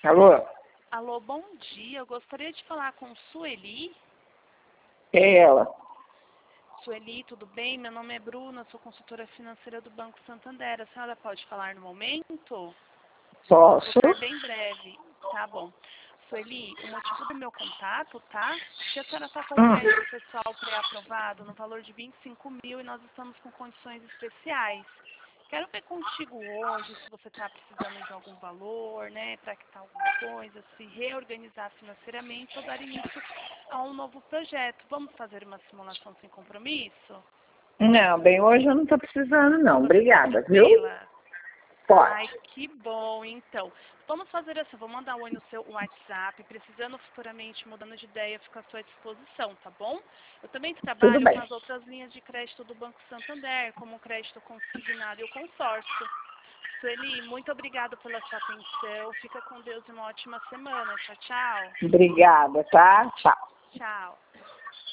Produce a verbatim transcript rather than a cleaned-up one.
Alô? Alô, bom dia. Eu gostaria de falar com Sueli. É ela. Sueli, tudo bem? Meu nome é Bruna, sou consultora financeira do Banco Santander. A senhora pode falar no momento? Posso? Vou ser bem breve. Tá bom. Sueli, o motivo do meu contato, tá? Que a senhora está com o Hum. crédito pessoal pré-aprovado no valor de vinte e cinco mil e nós estamos com condições especiais. Quero ver contigo hoje se você está precisando de algum valor, né, para quitar alguma coisa, se reorganizar financeiramente ou dar início a um novo projeto. Vamos fazer uma simulação sem compromisso? Não, bem, hoje eu não estou precisando, não. Você está Obrigada, viu? tranquila? Ai, Pode. que bom, então. Vamos fazer assim, vou mandar um oi no seu WhatsApp, precisando futuramente, mudando de ideia, fico à sua disposição, tá bom? Eu também Tudo trabalho com bem. as outras linhas de crédito do Banco Santander, como o crédito consignado e o consórcio. Sueli, muito obrigada pela sua atenção, fica com Deus e uma ótima semana. Tchau, tchau. Obrigada, tá? Tchau. Tchau.